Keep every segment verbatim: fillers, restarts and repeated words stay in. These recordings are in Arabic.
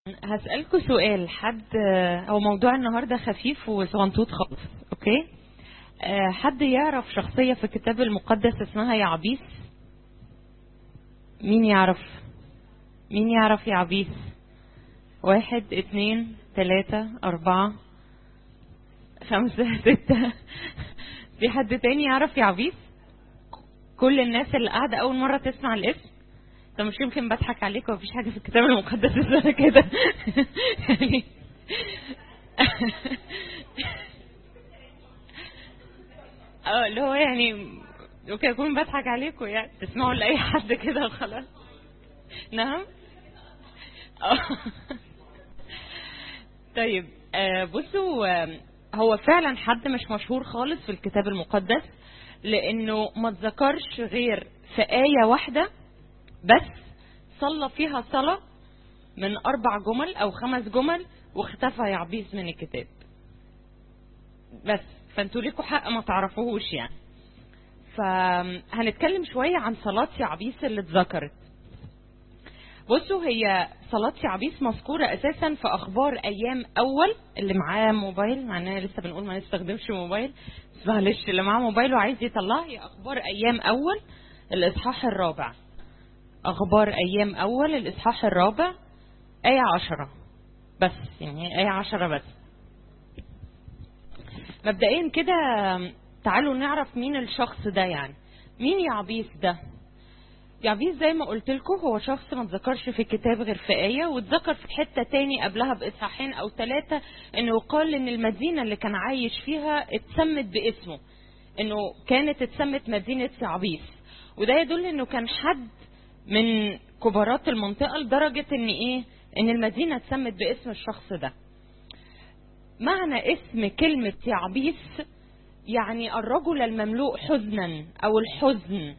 هسألكوا سؤال. حد هو موضوع النهاردة خفيف وصغنطوط خالص، اوكي؟ أه حد يعرف شخصية في الكتاب المقدس اسمها يعبيس؟ مين يعرف؟ مين يعرف يعبيس؟ واحد اتنين تلاتة اربعة خمسة ستة. في حد تاني يعرف يعبيس؟ كل الناس اللي قاعدة اول مرة تسمع الاسم؟ طب مش يمكن بضحك عليك ومفيش حاجة في الكتاب المقدس اسمها كده؟ يعني اه اللي هو يعني اوكي اكون بضحك عليكم، يعني تسمعوا لاي حد كده وخلاص. نعم. اه طيب آه بصوا، آه هو فعلا حد مش مشهور خالص في الكتاب المقدس، لانه ما اتذكرش غير في آية واحدة بس صلى فيها صلاة من اربع جمل او خمس جمل واختفى يعبيس من الكتاب بس. فانتوا ليكوا حق ما تعرفوهوش يعني. فهنتكلم شوية عن صلاة يعبيس اللي اتذكرت. بصوا، هي صلاة يعبيس مذكورة اساسا في اخبار ايام اول. اللي معاه موبايل، معناه لسه بنقول ما نستخدمش موبايل، بس معلش اللي معاه موبايل وعايز يطلعها، هي اخبار ايام اول الاصحاح الرابع. اخبار ايام اول الاصحاح الرابع آية عشرة بس، يعني آية عشرة بس. مبدئيا كده تعالوا نعرف مين الشخص ده. يعني مين يعبيس ده؟ يعبيس زي ما قلت لكم هو شخص ما اتذكرش في الكتاب غير في آية، واتذكر في حتة تاني قبلها بإصحاحين أو ثلاثة إنه قال إن المدينة اللي كان عايش فيها اتسمت باسمه، إنه كانت اتسمت مدينة يعبيس. وده يدل إنه كان حد من كبارات المنطقة لدرجة إن إيه، إن المدينة اتسمت باسم الشخص ده. معنى اسم كلمة يعبيس يعني الرجل المملوء حزنا أو الحزن.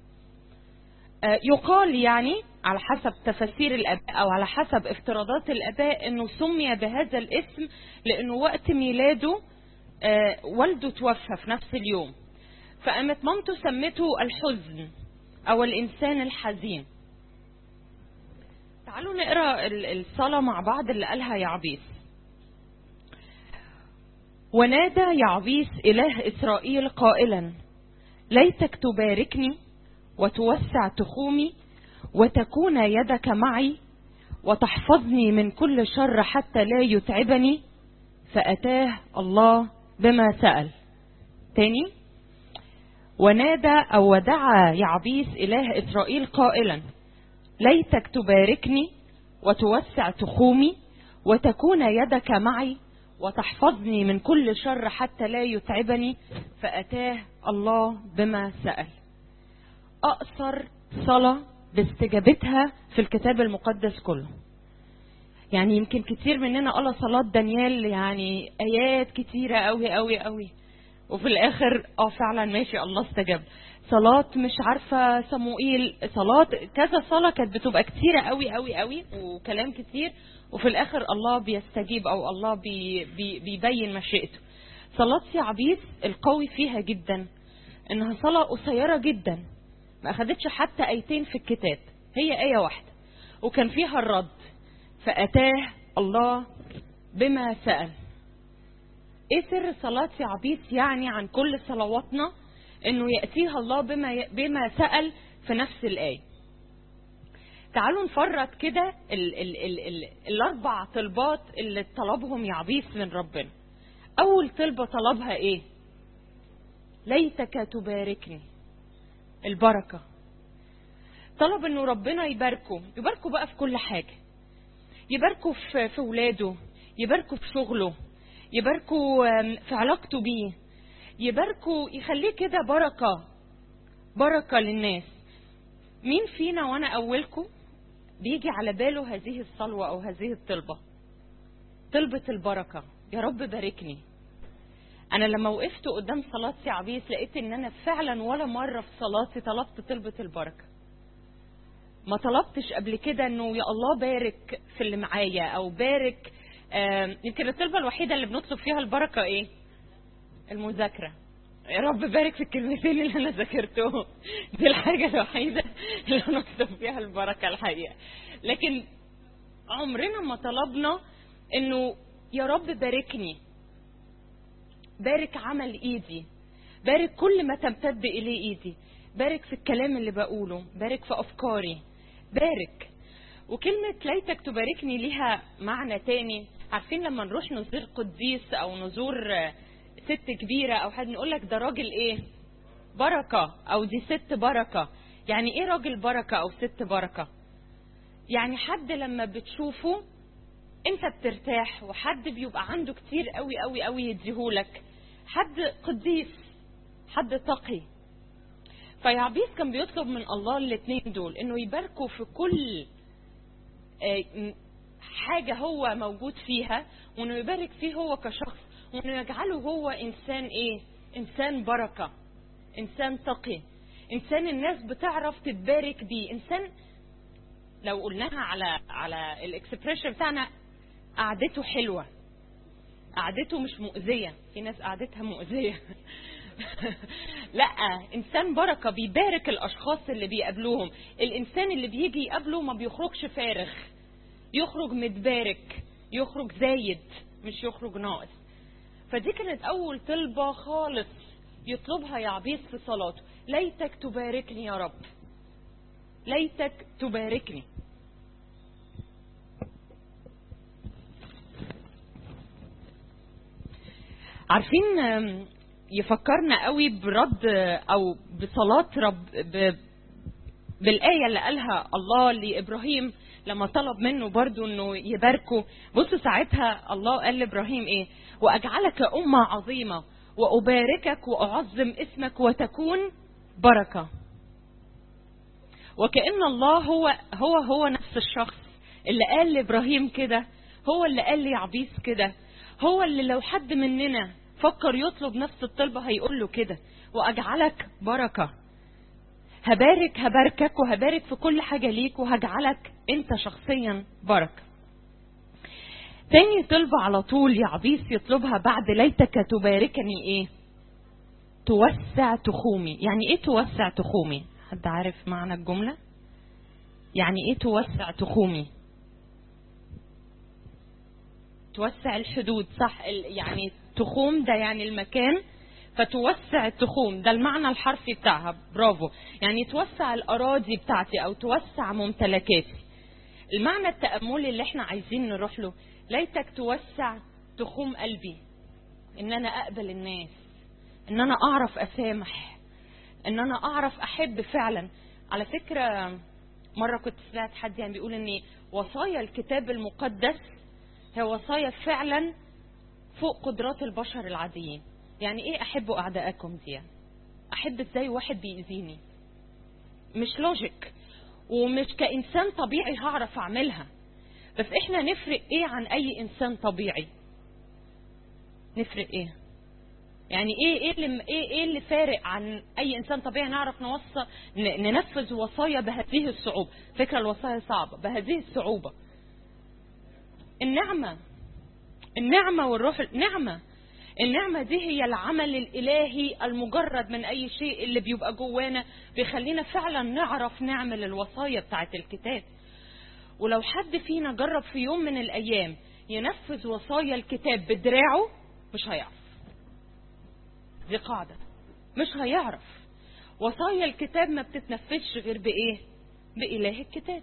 يقال يعني على حسب تفسير الآباء أو على حسب افتراضات الآباء أنه سمي بهذا الاسم لأنه وقت ميلاده والده توفى في نفس اليوم، فقامت مامته سمته الحزن أو الإنسان الحزين. تعالوا نقرأ الصلاة مع بعض اللي قالها يعبيس. ونادى يعبيس إله إسرائيل قائلا: ليتك تباركني وتوسع تخومي وتكون يدك معي وتحفظني من كل شر حتى لا يتعبني. فأتاه الله بما سأل. تاني. ونادى أو ودعا يعبيس إله إسرائيل قائلا: ليتك تباركني وتوسع تخومي وتكون يدك معي وتحفظني من كل شر حتى لا يتعبني. فأتاه الله بما سأل. أقصر صلاة باستجابتها في الكتاب المقدس كله. يعني يمكن كتير مننا قال صلاة دانيال يعني آيات كتيرة قوي قوي قوي، وفي الآخر اه فعلا ماشي الله استجاب. صلاة مش عارفة صموئيل، صلاة كذا صلاة كانت بتبقى كتيرة قوي قوي قوي وكلام كتير، وفي الآخر الله بيستجيب أو الله بي بي بيبين مشيئته. صلاة يعبيس القوي فيها جدا إنها صلاة قصيرة جدا، ما أخدتش حتى آيتين في الكتاب، هي آية واحدة وكان فيها الرد. فأتاه الله بما سأل. ايه سر صلاة يعبيس يعني عن كل صلواتنا؟ انه يأتيها الله بما ي... بما سأل في نفس الآية. تعالوا نفرط كده ال... ال... ال... ال... الاربع طلبات اللي طلبهم يعبيس من ربنا. اول طلبة طلبها ايه؟ ليتك تباركني، البركة. طلب انه ربنا يباركه، يباركه بقى في كل حاجة، يباركه في في ولاده، يباركه في شغله، يباركه في علاقته بيه، يباركه يخليه كده بركة بركة للناس. مين فينا وانا اولكم بيجي على باله هذه الصلوة او هذه الطلبة؟ طلبة البركة، يا رب باركني. انا لما وقفت قدام صلاة يعبيس لقيت ان انا فعلا ولا مرة في صلاتي طلبت طلبة البركة. ما طلبتش قبل كده انه يا الله بارك في اللي معايا او بارك. يمكن الطلبة الوحيدة اللي بنطلب فيها البركة ايه؟ المذاكرة. يا رب بارك في الكلمتين اللي انا ذاكرتهم، دي الحاجة الوحيدة اللي نطلب فيها البركة الحقيقة. لكن عمرنا ما طلبنا انه يا رب باركني، بارك عمل ايدي، بارك كل ما تمتد اليه ايدي، بارك في الكلام اللي بقوله، بارك في افكاري، بارك. وكلمة ليتك تباركني ليها معنى تاني. عارفين لما نروح نزور قديس او نزور ست كبيرة او حد، نقول لك ده راجل ايه؟ بركة، او دي ست بركة. يعني ايه راجل بركة او ست بركة؟ يعني حد لما بتشوفه انت بترتاح، وحد بيبقى عنده كتير قوي قوي قوي يديهولك، حد قديس، حد تقي. فيعبيس كان بيطلب من الله الاثنين دول، انه يباركوا في كل حاجة هو موجود فيها، وانه يبارك فيه هو كشخص، وانه يجعله هو انسان ايه؟ انسان بركة، انسان تقي، انسان الناس بتعرف تتبارك بيه، انسان لو قلناها على على الاكسبريشن بتاعنا قعدته حلوة، قعدته مش مؤذية. في ناس قعدتها مؤذية. لا، انسان بركة بيبارك الاشخاص اللي بيقابلوهم. الانسان اللي بيجي يقابله ما بيخرجش فارغ، يخرج متبارك، يخرج زايد، مش يخرج ناقص. فدي كانت اول طلبة خالص يطلبها يعبيس في صلاته، ليتك تباركني يا رب، ليتك تباركني. عارفين يفكرنا قوي برد او بصلاة رب ب... بالآية اللي قالها الله لإبراهيم لما طلب منه برضو انه يباركه. بصوا ساعتها الله قال لإبراهيم ايه؟ واجعلك أمة عظيمة وأباركك وأعظم اسمك وتكون بركة. وكأن الله هو هو هو نفس الشخص اللي قال لإبراهيم كده، هو اللي قال ليعبيس كده، هو اللي لو حد مننا فكر يطلب نفس الطلبة هيقول له كده، وأجعلك بركة. هبارك هباركك وهبارك في كل حاجة ليك، وهجعلك انت شخصيا بركة. تاني طلبة على طول يعبيس يطلبها بعد ليتك تباركني ايه؟ توسع تخومي. يعني ايه توسع تخومي؟ حد عارف معنى الجملة؟ يعني ايه توسع تخومي؟ توسع الحدود، صح؟ يعني تخوم ده يعني المكان، فتوسع التخوم ده المعنى الحرفي بتاعها، برافو. يعني توسع الأراضي بتاعتي أو توسع ممتلكاتي. المعنى التأملي اللي احنا عايزين نروح له، ليتك توسع تخوم قلبي، ان انا اقبل الناس، ان انا اعرف اسامح، ان انا اعرف احب فعلا. على فكرة مرة كنت سمعت حد يعني بيقول ان وصايا الكتاب المقدس هي وصايا فعلا فوق قدرات البشر العاديين. يعني ايه احبوا اعدائكم دي؟ احب ازاي واحد بيأذيني؟ مش لوجيك، ومش كإنسان طبيعي هعرف اعملها. بس احنا نفرق ايه عن اي انسان طبيعي؟ نفرق ايه؟ يعني ايه ايه اللي ايه ايه اللي فارق عن اي انسان طبيعي نعرف نوصل ننفذ وصايا بهذه الصعوبة؟ فكرة الوصايا صعبة بهذه الصعوبة. النعمة، النعمة والروح، النعمة النعمة دي هي العمل الإلهي المجرد من أي شيء اللي بيبقى جوانا بيخلينا فعلا نعرف نعمل الوصايا بتاعت الكتاب. ولو حد فينا جرب في يوم من الأيام ينفذ وصايا الكتاب بدراعه مش هيعرف. دي قاعدة، مش هيعرف. وصايا الكتاب ما بتتنفذش غير بإيه؟ بإله الكتاب.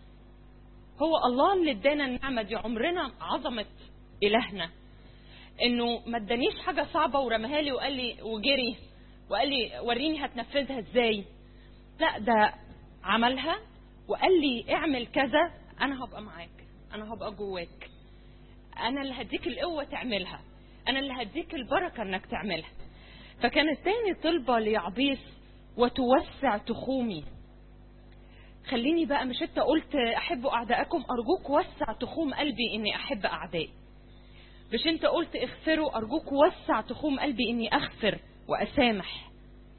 هو الله اللي ادانا النعمة دي. عمرنا عظمة إلهنا انه ما ادانيش حاجة صعبة ورمها لي وقال لي وجري وقال لي وريني هتنفذها ازاي. لا، ده عملها وقال لي اعمل كذا، انا هبقى معاك، انا هبقى جواك، انا اللي هديك القوة تعملها، انا اللي هديك البركة انك تعملها. فكانت تاني طلبة ليعبيس وتوسع تخومي. خليني بقى، مش انت قلت احبوا اعدائكم؟ ارجوك وسع تخوم قلبي اني احب اعدائي. مش انت قلت اغفروا؟ ارجوك وسع تخوم قلبي اني اغفر واسامح.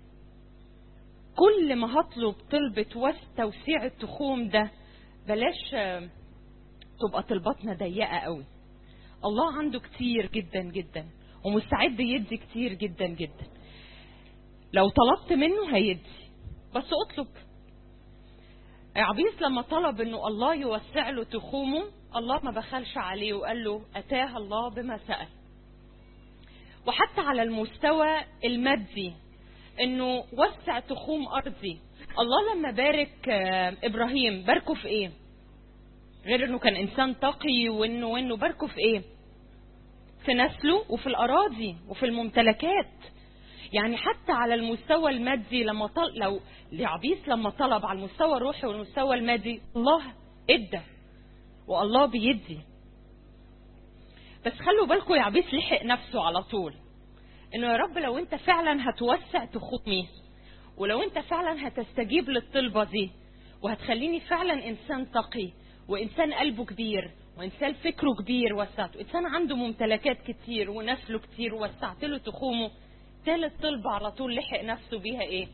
كل ما هطلب طلبة توسيع التخوم ده، بلاش تبقى طلباتنا ضيقة قوي. الله عنده كتير جدا جدا ومستعد يدي كتير جدا جدا. لو طلبت منه هيدي، بس اطلب. عبيس لما طلب انه الله يوسع له تخومه الله ما بخلش عليه وقال له أتاه الله بما سأل. وحتى على المستوى المادي انه وسع تخوم ارضي. الله لما بارك ابراهيم باركه في ايه؟ غير انه كان انسان تقي وانه وانه باركه في ايه؟ في نسله وفي الاراضي وفي الممتلكات. يعني حتى على المستوى المادي لما طل... لو لعبيس لما طلب على المستوى الروحي والمستوى المادي الله ادى والله بيدي. بس خلوا بالكم يا عبيس لحق نفسه على طول انه يا رب لو انت فعلا هتوسع تخومي ولو انت فعلا هتستجيب للطلبة دي وهتخليني فعلا انسان تقي وانسان قلبه كبير وانسان فكره كبير وسعته، انسان عنده ممتلكات كتير ونسله كتير ووسعت له تخومه، ثالث طلبة على طول لحق نفسه بيها ايه؟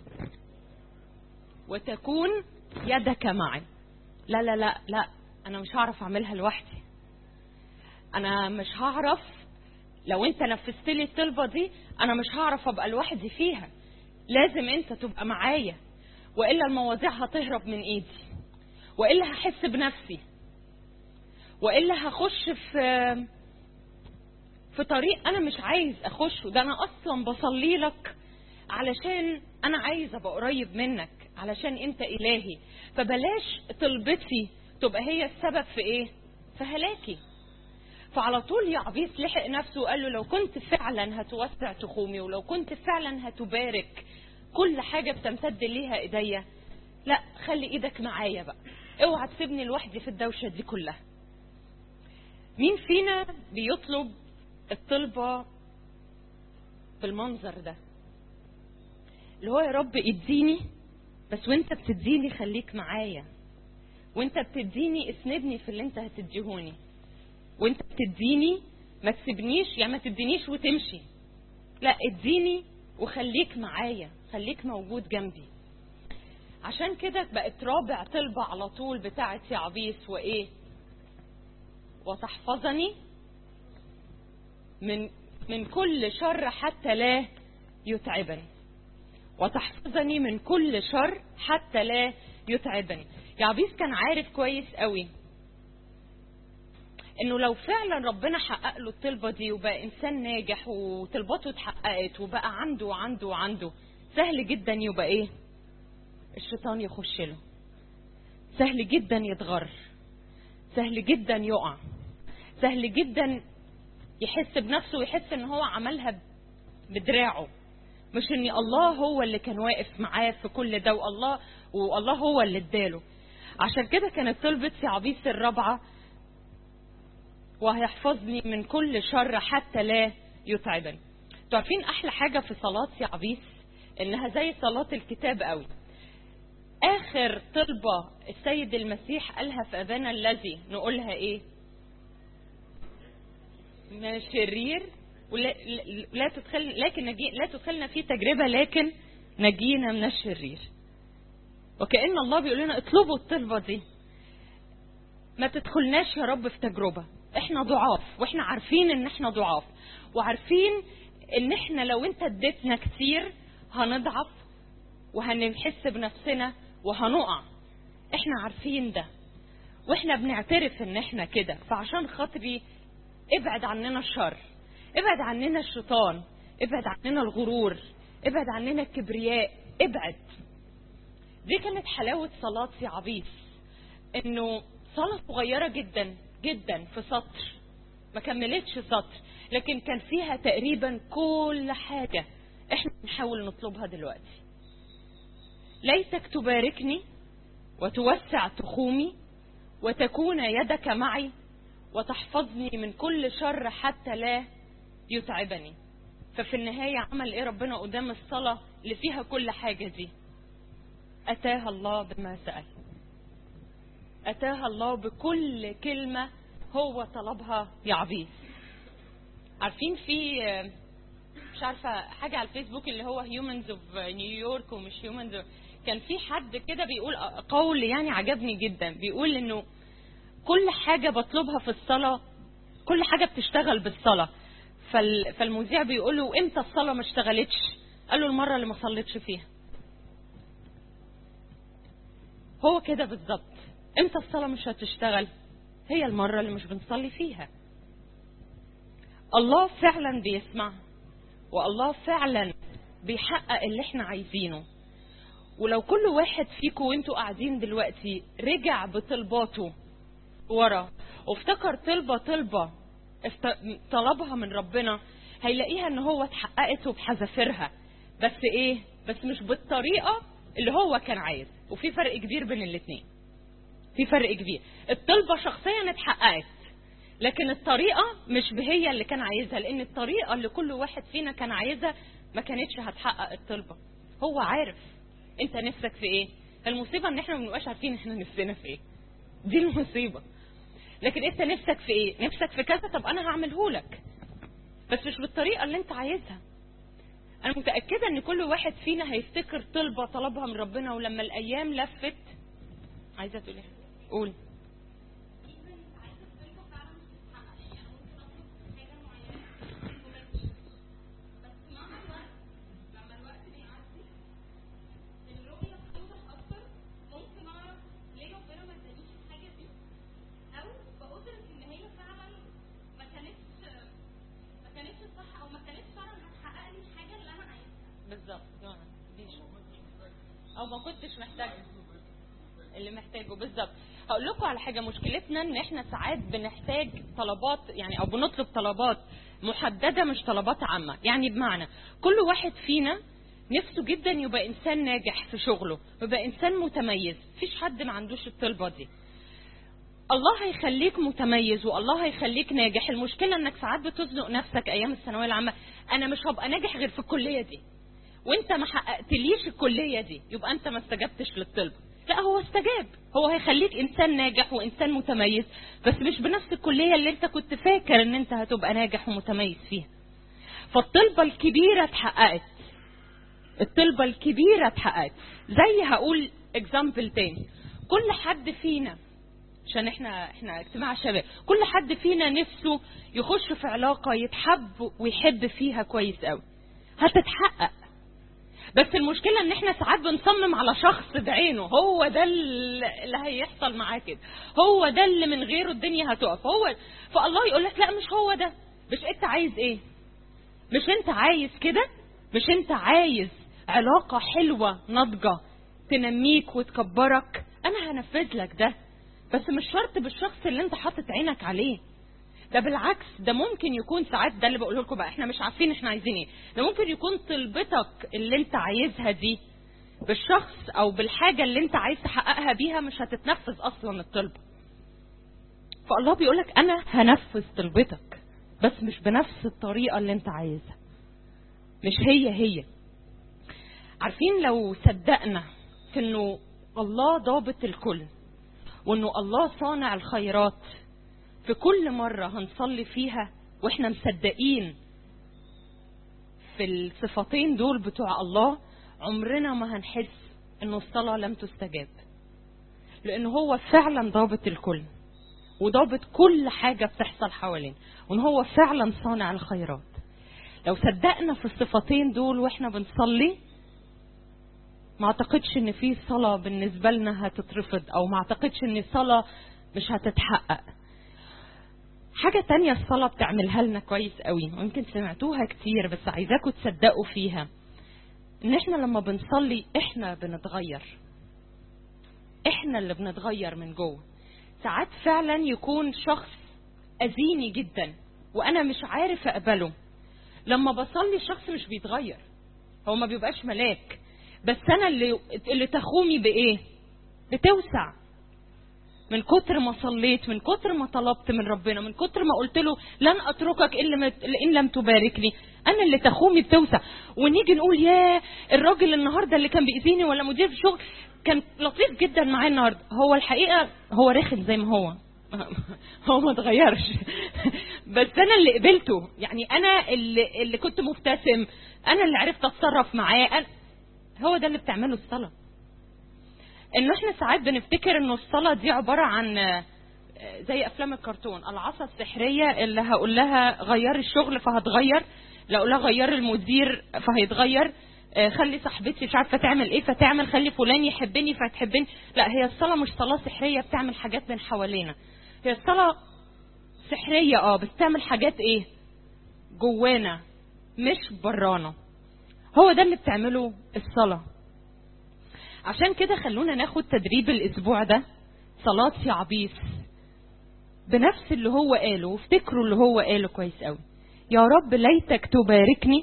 وتكون يدك معي. لا لا لا لا انا مش هعرف اعملها لوحدي، انا مش هعرف. لو انت نفذت لي الطلبة دي انا مش هعرف ابقى لوحدي فيها، لازم انت تبقى معايا والا المواضيع هتهرب من ايدي والا هحس بنفسي والا هخش في في طريق انا مش عايز اخشه. ده انا اصلا بصلي لك علشان انا عايز ابقى قريب منك علشان انت الهي، فبلاش طلبتي تبقى هي السبب في ايه؟ في هلاكي. فعلى طول يعبيس لحق نفسه وقال له لو كنت فعلا هتوسع تخومي ولو كنت فعلا هتبارك كل حاجة بتمتد ليها ايديا، لا خلي ايدك معايا بقى، اوعى تسيبني لوحدي في الدوشة دي كلها. مين فينا بيطلب الطلبة بالمنظر ده اللي هو يا رب اديني بس وانت بتديني خليك معايا، وانت بتديني اسندني في اللي انت هتديهوني، وانت بتديني ما تسيبنيش، يعني ما تدينيش وتمشي، لا اديني وخليك معايا، خليك موجود جنبي. عشان كده بقت رابع طلبة على طول بتاعت يعبيس وايه؟ وتحفظني من من كل شر حتى لا يتعبني. وتحفظني من كل شر حتى لا يتعبني. يعبيس كان عارف كويس قوي انه لو فعلا ربنا حقق له الطلبة دي وبقى انسان ناجح وطلباته اتحققت وبقى عنده وعنده وعنده، سهل جدا يبقى ايه؟ الشيطان يخش له، سهل جدا يتغر، سهل جدا يقع، سهل جدا يحس بنفسه ويحس ان هو عملها بدراعه، مش ان الله هو اللي كان واقف معاه في كل ده والله والله هو اللي اداله. عشان كده كانت طلبة يعبيس الرابعة وهيحفظني من كل شر حتى لا يتعبني. تعرفين احلى حاجة في صلاة يعبيس انها زي صلاة الكتاب قوي. اخر طلبة السيد المسيح قالها في ابانا الذي نقولها ايه؟ من الشرير ولا لا تدخل لكن نجي لا تدخلنا في تجربة لكن نجينا من الشرير. وكأن الله بيقول لنا اطلبوا الطلبة دي، ما تدخلناش يا رب في تجربة، احنا ضعاف واحنا عارفين ان احنا ضعاف وعارفين ان احنا لو انت اديتنا كتير هنضعف وهنحس بنفسنا وهنقع، احنا عارفين ده واحنا بنعترف ان احنا كده. فعشان خاطري ابعد عننا الشر، ابعد عننا الشيطان، ابعد عننا الغرور، ابعد عننا الكبرياء، ابعد. دي كانت حلاوة صلاة يعبيس، انه صلاة صغيرة جدا جدا في سطر، ما كملتش سطر، لكن كان فيها تقريبا كل حاجة احنا بنحاول نطلبها دلوقتي. ليتك تباركني وتوسع تخومي وتكون يدك معي وتحفظني من كل شر حتى لا يتعبني. ففي النهاية عمل ايه ربنا قدام الصلاة اللي فيها كل حاجة دي؟ أتاها الله بما سأل، أتاها الله بكل كلمة هو طلبها يعبيس. عارفين في مش عارفة حاجة على الفيسبوك اللي هو هيومنز اوف نيويورك ومش هيومنز، كان في حد كده بيقول قول يعني عجبني جدا، بيقول انه كل حاجة بطلبها في الصلاة كل حاجة بتشتغل بالصلاة. فالمذيع بيقول له امتى الصلاة ما اشتغلتش؟ قال له المرة اللي ما صليتش فيها. هو كده بالظبط، امتى الصلاة مش هتشتغل؟ هي المرة اللي مش بنصلي فيها. الله فعلا بيسمع، والله فعلا بيحقق اللي احنا عايزينه. ولو كل واحد فيكم وانتوا قاعدين دلوقتي رجع بطلباته ورا وافتكر طلبة طلبة طلبها من ربنا، هيلاقيها ان هو اتحققت وبحذافيرها، بس ايه؟ بس مش بالطريقة اللي هو كان عايز. وفي فرق كبير بين الاثنين، في فرق كبير. الطلبة شخصيا اتحققت، لكن الطريقة مش بهي اللي كان عايزها، لان الطريقة اللي كل واحد فينا كان عايزها ما كانتش هتحقق الطلبة. هو عارف انت نفسك في ايه. المصيبة ان احنا ما بنبقاش عارفين احنا نفسنا في ايه، دي المصيبة. لكن انت نفسك في ايه؟ نفسك في كذا، طب انا هعمله لك، بس مش بالطريقة اللي انت عايزها. انا متأكدة ان كل واحد فينا هيفتكر طلبة طلبها من ربنا، ولما الايام لفت. عايزة تقولي قول. او ما كنتش محتاج اللي محتاجه بالظبط. هقول لكم على حاجه، مشكلتنا ان احنا ساعات بنحتاج طلبات يعني او بنطلب طلبات محدده مش طلبات عامه. يعني بمعنى كل واحد فينا نفسه جدا يبقى انسان ناجح في شغله، يبقى انسان متميز. مفيش حد ما عندوش الطلبه دي. الله هيخليك متميز والله هيخليك ناجح. المشكله انك ساعات بتزنق نفسك ايام الثانويه العامه، انا مش هبقى ناجح غير في الكليه دي، وانت ما حققتليش الكليه دي يبقى انت ما استجبتش للطلب. لا، هو استجاب، هو هيخليك انسان ناجح وانسان متميز، بس مش بنفس الكليه اللي انت كنت فاكر ان انت هتبقى ناجح ومتميز فيها. فالطلبه الكبيره اتحققت، الطلبه الكبيره اتحققت. زي هقول اكزامبل تاني، كل حد فينا، عشان احنا احنا اجتماع شباب، كل حد فينا نفسه يخش في علاقه يتحب ويحب فيها كويس قوي، هتتحقق. بس المشكلة ان احنا ساعات بنصمم على شخص بعينه، هو ده اللي هيحصل معاه كده، هو ده اللي من غيره الدنيا هتقف. هو فالله يقول لك لا مش هو ده. مش انت عايز ايه؟ مش انت عايز كده؟ مش انت عايز علاقة حلوة ناضجة تنميك وتكبرك؟ انا هنفذ لك ده، بس مش شرط بالشخص اللي انت حاطط عينك عليه. ده بالعكس، ده ممكن يكون ساعات، ده اللي بقوله لكم بقى، احنا مش عارفين احنا عايزين ايه. ده ممكن يكون طلبتك اللي انت عايزها دي بالشخص او بالحاجة اللي انت عايز تحققها بيها مش هتتنفذ اصلا الطلبة. فالله بيقولك انا هنفذ طلبتك، بس مش بنفس الطريقة اللي انت عايزها، مش هي هي. عارفين لو صدقنا في انه الله ضابط الكل، وانه الله صانع الخيرات، في كل مرة هنصلي فيها واحنا مصدقين في الصفتين دول بتوع الله، عمرنا ما هنحس انه الصلاة لم تستجاب، لانه هو فعلا ضابط الكل وضابط كل حاجة بتحصل حوالين، وان هو فعلا صانع الخيرات. لو صدقنا في الصفتين دول واحنا بنصلي، ما اعتقدش ان في صلاة بالنسبة لنا هتترفض، او ما اعتقدش ان صلاة مش هتتحقق. حاجة تانية الصلاة بتعملها لنا كويس قوي، ويمكن سمعتوها كتير بس عايزاكم تصدقوا فيها، ان احنا لما بنصلي احنا بنتغير، احنا اللي بنتغير من جوه. ساعات فعلا يكون شخص اذيني جدا وانا مش عارف اقبله، لما بصلي الشخص مش بيتغير، هو ما بيبقاش ملاك، بس انا اللي اللي تخومي بايه؟ بتوسع. من كتر ما صليت، من كتر ما طلبت من ربنا، من كتر ما قلت له لن اتركك الا ان لم تباركني، انا اللي تخومي بتوسع. ونيجي نقول يا الراجل النهارده اللي كان بيأذيني ولا مدير في الشغل كان لطيف جدا معايا النهارده، هو الحقيقه هو رخم زي ما هو هو ما اتغيرش بس انا اللي قبلته. يعني انا اللي اللي كنت مبتسم، انا اللي عرفت اتصرف معاه. أنا هو ده اللي بتعمله الصلاه. انه احنا ساعات بنفتكر انه الصلاه دي عباره عن زي افلام الكرتون، العصا السحريه اللي هقول لها غيري الشغل فهتغير، لو اقول لها غيري المدير فهيتغير، خلي صاحبتي مش عارفه تعمل ايه فتعمل، خلي فلان يحبني فتحبني. لا، هي الصلاه مش صلاه سحريه بتعمل حاجات من حوالينا، هي الصلاة سحرية اه بس تعمل حاجات ايه جوانا مش برانا. هو ده اللي بتعمله الصلاة. عشان كده خلونا ناخد تدريب الاسبوع ده صلاة يعبيس بنفس اللي هو قاله، وافتكروا اللي هو قاله كويس قوي. يا رب ليتك تباركني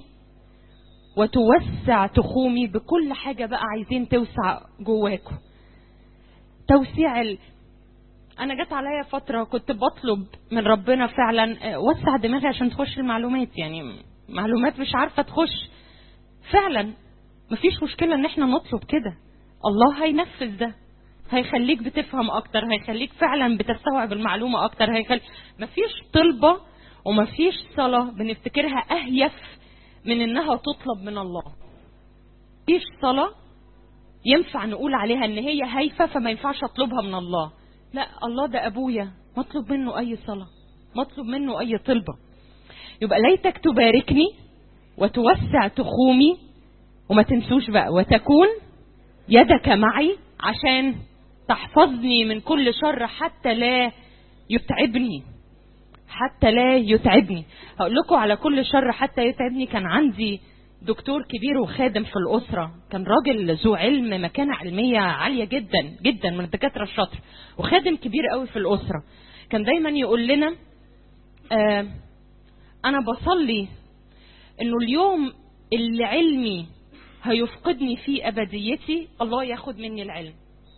وتوسع تخومي. بكل حاجة بقى عايزين توسع جواكم. توسيع ال... انا جت عليا فترة كنت بطلب من ربنا فعلا وسع دماغي عشان تخش المعلومات، يعني معلومات مش عارفة تخش. فعلا مفيش مشكلة ان احنا نطلب كده، الله هينفذ ده، هيخليك بتفهم اكتر، هيخليك فعلا بتستوعب المعلومة اكتر، هيخلي مفيش طلبة ومفيش صلاة بنفتكرها اهيف من انها تطلب من الله. مفيش صلاة ينفع نقول عليها ان هي هايفة فما ينفعش اطلبها من الله. لا، الله ده ابويا، مطلب منه اي صلاة، مطلب منه اي طلبة. يبقى ليتك تباركني وتوسع تخومي، وما تنسوش بقى وتكون يدك معي عشان تحفظني من كل شر حتى لا يتعبني. حتى لا يتعبني. هقول لكم على كل شر حتى يتعبني. كان عندي دكتور كبير وخادم في الأسرة، كان راجل ذو علم، مكانة علمية عالية جدا جدا، من الدكاترة الشاطر، وخادم كبير قوي في الأسرة. كان دايما يقول لنا آه أنا بصلي إنه اليوم اللي علمي هيفقدني فيه أبديتي الله ياخد مني العلم.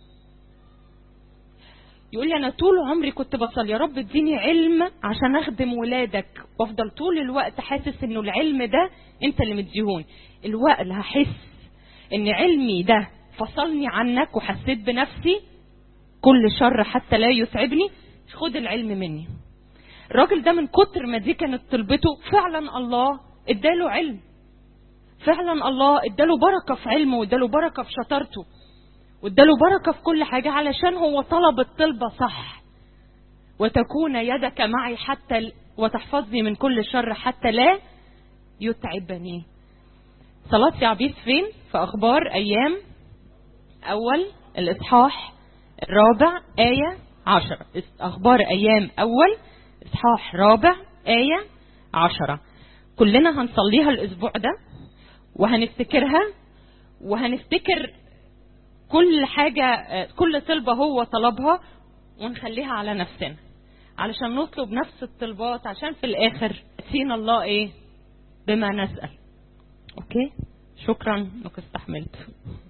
يقول لي أنا طول عمري كنت بصلي يا رب اديني علم عشان أخدم ولادك، وأفضل طول الوقت حاسس إنه العلم ده أنت اللي مديهوني. الوقت اللي هحس إن علمي ده فصلني عنك وحسيت بنفسي كل شر حتى لا يتعبني، خد العلم مني. الراجل ده من كتر ما دي كانت طلبته فعلا الله اداله علم، فعلا الله اداله بركة في علمه، واداله بركة في شطارته، واداله بركة في كل حاجة علشان هو طلب الطلبة صح. وتكون يدك معي حتى وتحفظني من كل شر حتى لا يتعبني. صلاة يعبيس فين؟ في أخبار أيام أول الإصحاح الرابع آية عشرة. أخبار أيام أول إصحاح رابع آية عشرة. كلنا هنصليها الأسبوع ده وهنفتكرها، وهنفتكر كل حاجة، كل طلبة هو طلبها، ونخليها على نفسنا علشان نطلب نفس الطلبات، عشان في الآخر يأتينا الله إيه بما نسأل. أوكي، شكرا انك استحملت.